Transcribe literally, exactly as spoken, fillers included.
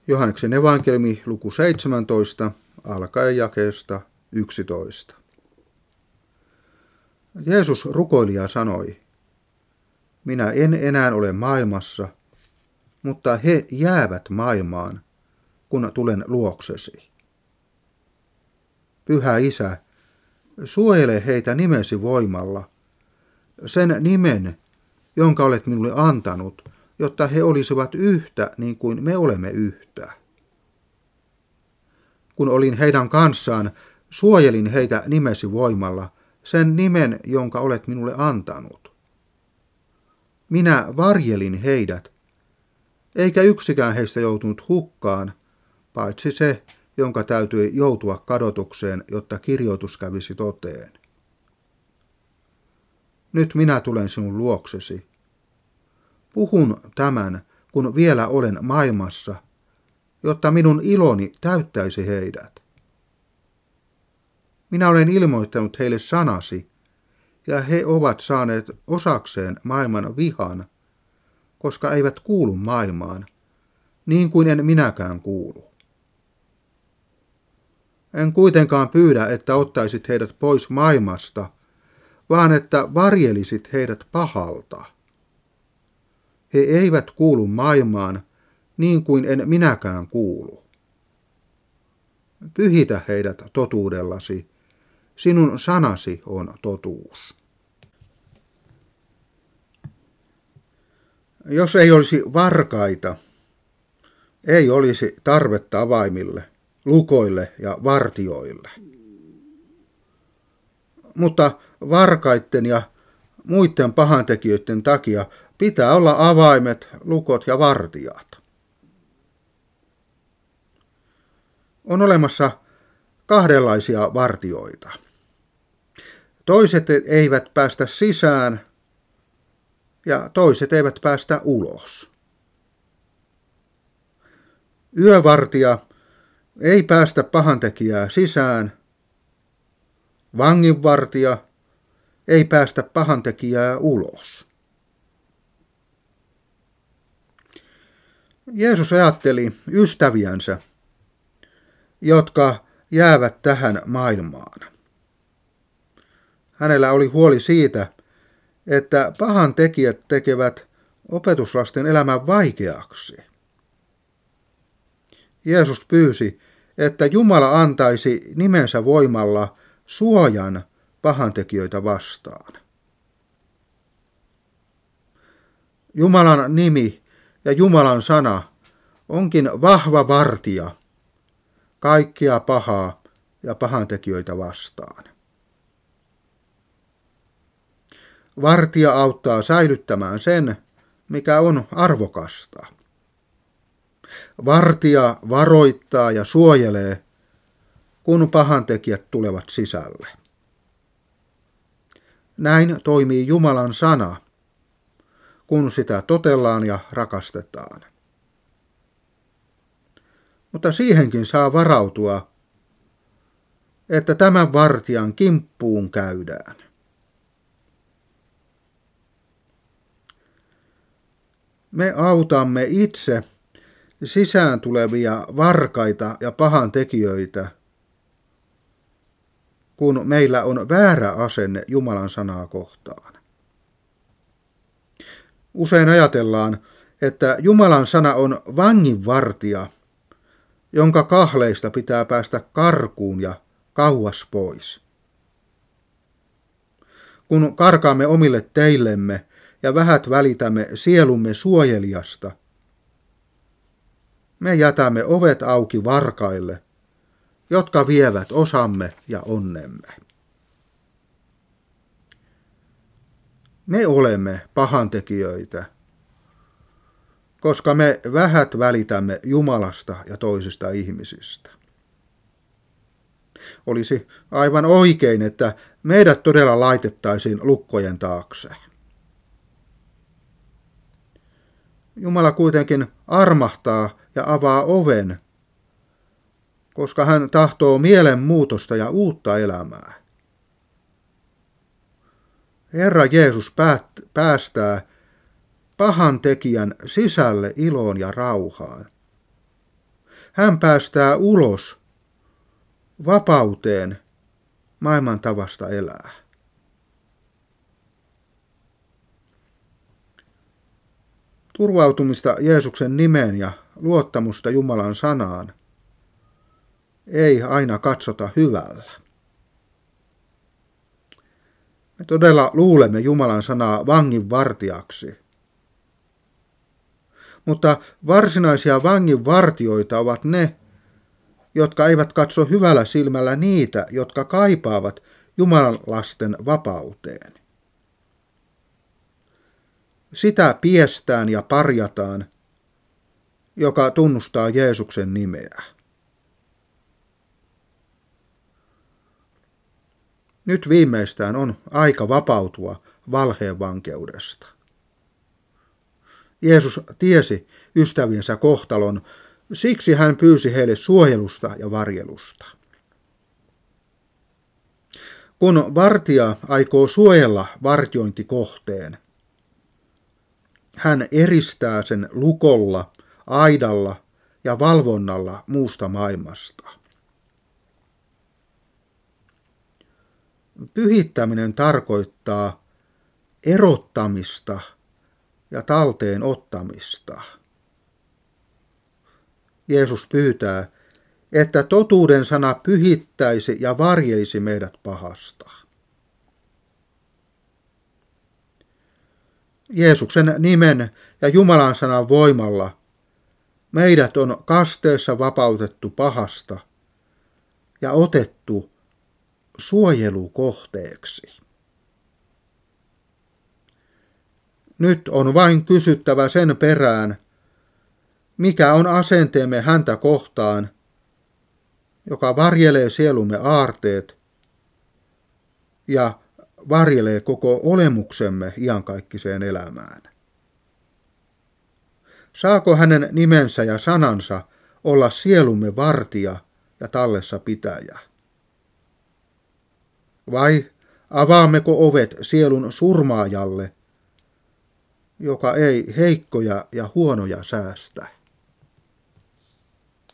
Johanneksen evankeliumi luku seitsemäntoista alkaen jakeesta yksitoista. Jeesus rukoili ja sanoi, minä en enää ole maailmassa, mutta he jäävät maailmaan, kun tulen luoksesi. Pyhä Isä, suojele heitä nimesi voimalla, sen nimen, jonka olet minulle antanut, jotta he olisivat yhtä niin kuin me olemme yhtä. Kun olin heidän kanssaan, suojelin heitä nimesi voimalla, sen nimen, jonka olet minulle antanut. Minä varjelin heidät, eikä yksikään heistä joutunut hukkaan, paitsi se, jonka täytyi joutua kadotukseen, jotta kirjoitus kävisi toteen. Nyt minä tulen sinun luoksesi. Puhun tämän, kun vielä olen maailmassa, jotta minun iloni täyttäisi heidät. Minä olen ilmoittanut heille sanasi, ja he ovat saaneet osakseen maailman vihan, koska eivät kuulu maailmaan, niin kuin en minäkään kuulu. En kuitenkaan pyydä, että ottaisit heidät pois maailmasta, vaan että varjelisit heidät pahalta. He eivät kuulu maailmaan, niin kuin en minäkään kuulu. Pyhitä heidät totuudellasi, sinun sanasi on totuus. Jos ei olisi varkaita, ei olisi tarvetta avaimille, lukoille ja vartioille. Mutta varkaitten ja muiden pahantekijöiden takia pitää olla avaimet, lukot ja vartijat. On olemassa kahdenlaisia vartioita. Toiset eivät päästä sisään ja toiset eivät päästä ulos. Yövartija ei päästä pahantekijää sisään. Vanginvartija ei päästä pahantekijää ulos. Jeesus ajatteli ystäviänsä, jotka jäävät tähän maailmaan. Hänellä oli huoli siitä, että pahantekijät tekevät opetuslasten elämän vaikeaksi. Jeesus pyysi, että Jumala antaisi nimensä voimalla suojan pahantekijöitä vastaan. Jumalan nimi ja Jumalan sana onkin vahva vartija kaikkia pahaa ja pahantekijöitä vastaan. Vartija auttaa säilyttämään sen, mikä on arvokasta. Vartija varoittaa ja suojelee, kun pahantekijät tulevat sisälle. Näin toimii Jumalan sana, kun sitä totellaan ja rakastetaan. Mutta siihenkin saa varautua, että tämän vartijan kimppuun käydään. Me autamme itse sisään tulevia varkaita ja pahantekijöitä, kun meillä on väärä asenne Jumalan sanaa kohtaan. Usein ajatellaan, että Jumalan sana on vanginvartija, jonka kahleista pitää päästä karkuun ja kauas pois. Kun karkaamme omille teillemme ja vähät välitämme sielumme suojelijasta, me jätämme ovet auki varkaille, jotka vievät osamme ja onnemme. Me olemme pahantekijöitä, koska me vähät välitämme Jumalasta ja toisista ihmisistä. Olisi aivan oikein, että meidät todella laitettaisiin lukkojen taakse. Jumala kuitenkin armahtaa ja avaa oven, koska hän tahtoo mielenmuutosta ja uutta elämää. Herra Jeesus päät, päästää pahan tekijän sisälle iloon ja rauhaan. Hän päästää ulos vapauteen maailman tavasta elää. Turvautumista Jeesuksen nimeen ja luottamusta Jumalan sanaan ei aina katsota hyvällä. Me todella luulemme Jumalan sanaa vanginvartijaksi. Mutta varsinaisia vanginvartijoita ovat ne, jotka eivät katso hyvällä silmällä niitä, jotka kaipaavat Jumalan lasten vapauteen. Sitä piestään ja parjataan, joka tunnustaa Jeesuksen nimeä. Nyt viimeistään on aika vapautua valheen vankeudesta. Jeesus tiesi ystäviensä kohtalon, siksi hän pyysi heille suojelusta ja varjelusta. Kun vartija aikoo suojella vartiointikohteen, hän eristää sen lukolla, aidalla ja valvonnalla muusta maailmasta. Pyhittäminen tarkoittaa erottamista ja talteen ottamista. Jeesus pyytää, että totuuden sana pyhittäisi ja varjelisi meidät pahasta. Jeesuksen nimen ja Jumalan sanan voimalla meidät on kasteessa vapautettu pahasta ja otettu suojelukohteeksi. Nyt on vain kysyttävä sen perään, mikä on asenteemme häntä kohtaan, joka varjelee sielumme aarteet ja varjelee koko olemuksemme iankaikkiseen elämään. Saako hänen nimensä ja sanansa olla sielumme vartija ja tallessa pitäjä? Vai avaammeko ovet sielun surmaajalle, joka ei heikkoja ja huonoja säästä?